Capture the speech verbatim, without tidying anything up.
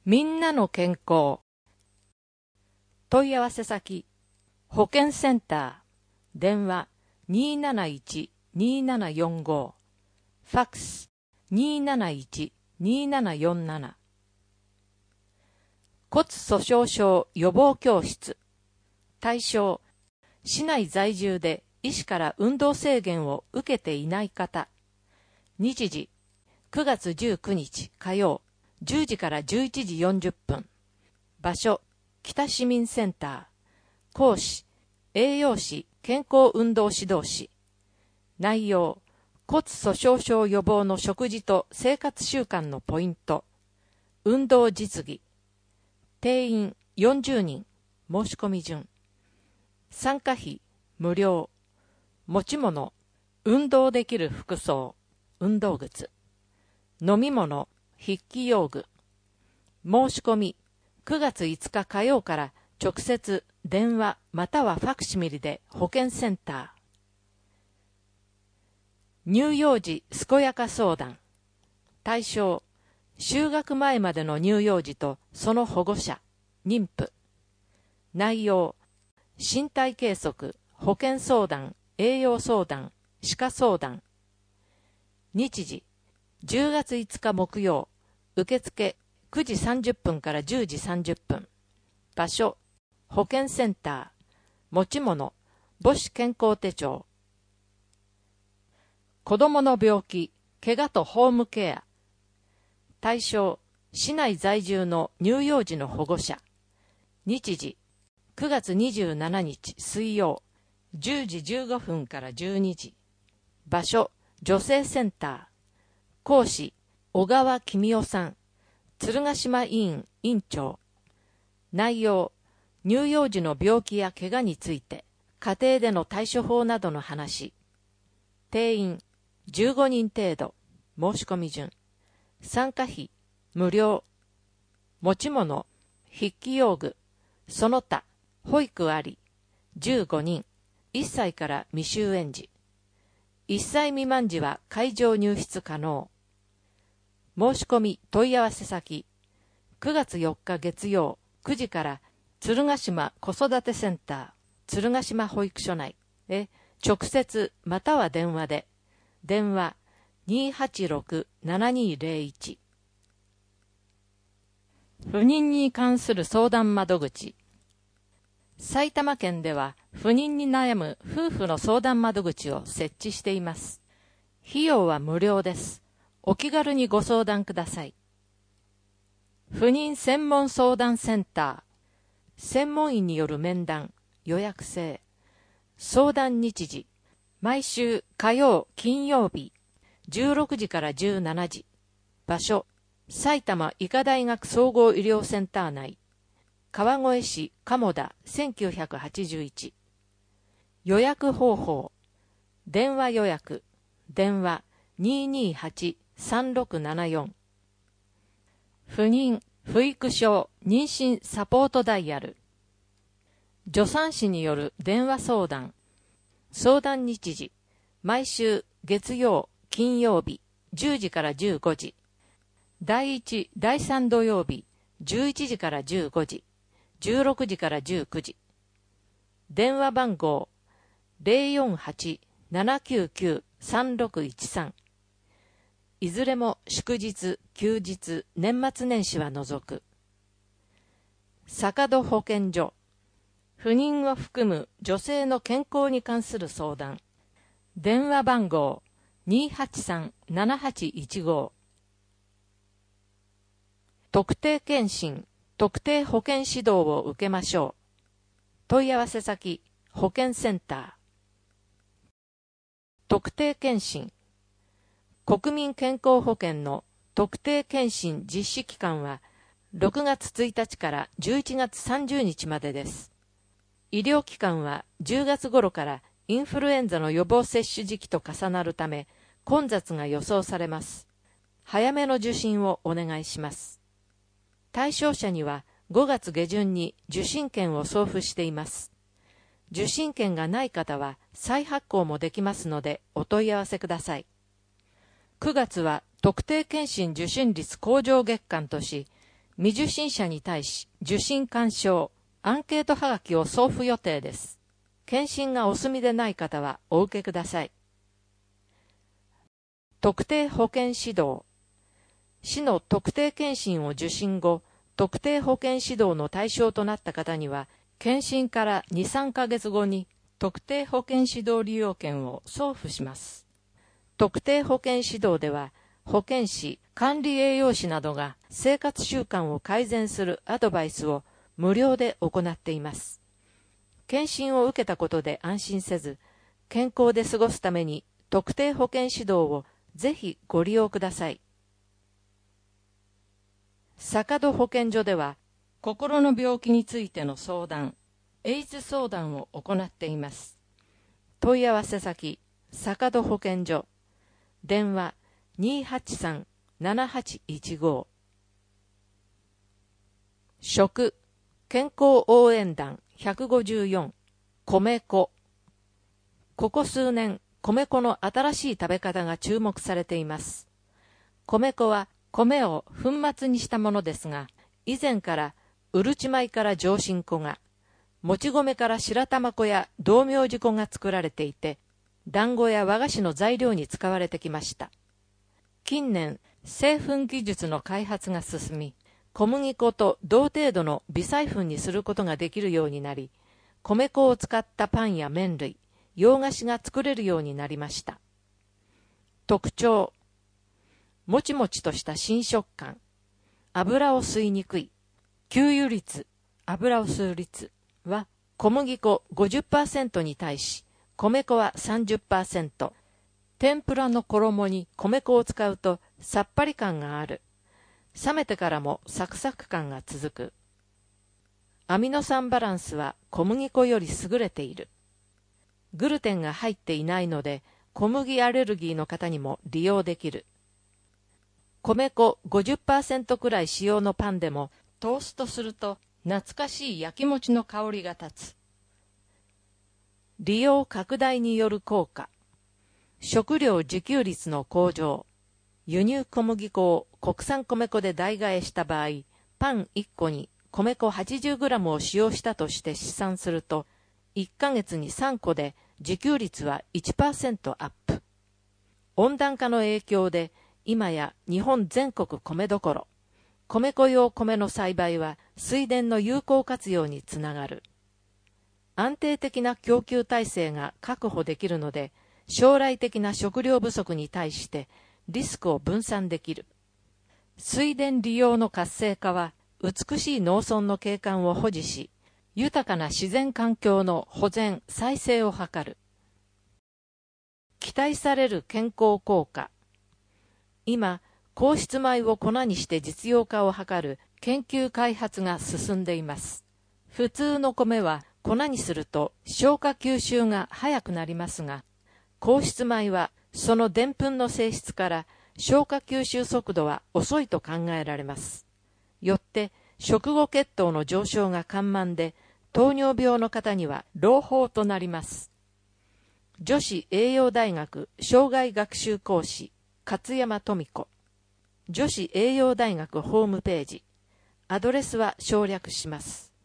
みんなの健康。問い合わせ先、保健センター、電話 にーなないち にーななよんご、ファックス にーなないち にーななよんなな。骨粗しょう症予防教室。対象、市内在住で医師から運動制限を受けていない方。日時、くがつじゅうくにち火曜、じゅうじからじゅういちじよんじゅっぷん。場所、北市民センター。講師、栄養士健康運動指導士。内容、骨粗しょう症予防の食事と生活習慣のポイント。運動実技。定員よんじゅうにん。申し込み順。参加費無料。持ち物、運動できる服装、運動靴。飲み物、筆記用具。申し込み、くがついつか火曜から直接電話またはファクシミリで保健センター。乳幼児健やか相談。対象、就学前までの乳幼児とその保護者、妊婦。内容、身体計測、保健相談、栄養相談、歯科相談。日時、じゅうがついつか木曜、受付くじさんじゅっぷんからじゅうじさんじゅっぷん。場所、保健センター。持ち物、母子健康手帳。子供の病気、怪我とホームケア。対象、市内在住の乳幼児の保護者。日時、くがつにじゅうしちにち水曜、じゅうじじゅうごふんからじゅうにじ。場所、女性センター。講師、小川公夫さん。鶴ヶ島委員委員長。内容、乳幼児の病気や怪我について、家庭での対処法などの話。定員、じゅうごにん程度。申し込み順。参加費、無料。持ち物、筆記用具。その他、保育あり。じゅうごにん。いっさいから未就園児。いっさい未満児は会場入室可能。申し込み問い合わせ先、くがつよっか月曜くじから鶴ヶ島子育てセンター鶴ヶ島保育所内へ直接または電話で、電話 にーはちろく ななにーぜろいち。不妊に関する相談窓口。埼玉県では不妊に悩む夫婦の相談窓口を設置しています。費用は無料です。お気軽にご相談ください。不妊専門相談センター。専門医による面談、予約制。相談日時。毎週火曜、金曜日。じゅうろくじからじゅうしちじ。場所。埼玉医科大学総合医療センター内。川越市鴨田せんきゅうひゃくはちじゅういち。予約方法。電話予約。電話 にーにーはち さんろくななよん。不妊、不育症、妊娠サポートダイヤル。助産師による電話相談。相談日時。毎週月曜、金曜日、じゅうじからじゅうごじ。だいいち、だいさん土曜日、じゅういちじからじゅうごじ、じゅうろくじからじゅうくじ。電話番号 ゼロよんはち ななきゅうきゅう さんろくいちさん。いずれも祝日、休日、年末年始は除く。坂戸保健所。不妊を含む女性の健康に関する相談。電話番号 にーはちさん ななはちいちご。特定健診、特定保健指導を受けましょう。問い合わせ先、保健センター。特定健診。国民健康保険の特定健診実施期間はろくがつついたちからじゅういちがつさんじゅうにちまでです。医療機関はじゅうがつ頃からインフルエンザの予防接種時期と重なるため混雑が予想されます。早めの受診をお願いします。対象者にはごがつげじゅんに受診券を送付しています。受診券がない方は再発行もできますのでお問い合わせください。くがつは特定健診受診率向上月間とし、 未受診者に対し受診勧奨、アンケートはがきを送付予定です。検診がお済みでない方はお受けください。特定保健指導。市の特定健診を受診後、特定保健指導の対象となった方には、検診からに、さんかげつごに特定保健指導利用券を送付します。特定保健指導では、保健師、管理栄養士などが生活習慣を改善するアドバイスを無料で行っています。検診を受けたことで安心せず、健康で過ごすために特定保健指導をぜひご利用ください。坂戸保健所では、心の病気についての相談、エイズ相談を行っています。問い合わせ先、坂戸保健所、電話 にーはちさん ななはちいちご。食、健康応援団ひゃくごじゅうよん、米粉。ここ数年、米粉の新しい食べ方が注目されています。米粉は米を粉末にしたものですが、以前からうるち米から上新粉が、もち米から白玉粉や道明寺粉が作られていて、団子や和菓子の材料に使われてきました。近年、製粉技術の開発が進み、小麦粉と同程度の微細粉にすることができるようになり、米粉を使ったパンや麺類、洋菓子が作れるようになりました。特徴、もちもちとした新食感、油を吸いにくい、吸油率、油を吸う率は小麦粉 ごじゅっパーセント に対し、米粉は さんじゅっパーセント。天ぷらの衣に米粉を使うとさっぱり感がある。冷めてからもサクサク感が続く。アミノ酸バランスは小麦粉より優れている。グルテンが入っていないので、小麦アレルギーの方にも利用できる。米粉 ごじゅっパーセント くらい使用のパンでもトーストすると懐かしい焼き餅の香りが立つ。利用拡大による効果。食料自給率の向上。輸入小麦粉を国産米粉で代替えした場合、パンいっこに米粉 はちじゅうグラム を使用したとして試算すると、いっかげつにさんこで自給率は いちパーセント アップ。温暖化の影響で、今や日本全国米どころ、米粉用米の栽培は水田の有効活用につながる。安定的な供給体制が確保できるので、将来的な食料不足に対してリスクを分散できる。水田利用の活性化は美しい農村の景観を保持し、豊かな自然環境の保全・再生を図る。期待される健康効果。今、硬質米を粉にして実用化を図る研究開発が進んでいます。普通の米は粉にすると消化吸収が早くなりますが、硬質米はその澱粉の性質から消化吸収速度は遅いと考えられます。よって食後血糖の上昇が緩慢で、糖尿病の方には朗報となります。女子栄養大学生涯学習講師勝山富子。女子栄養大学ホームページ。アドレスは省略します。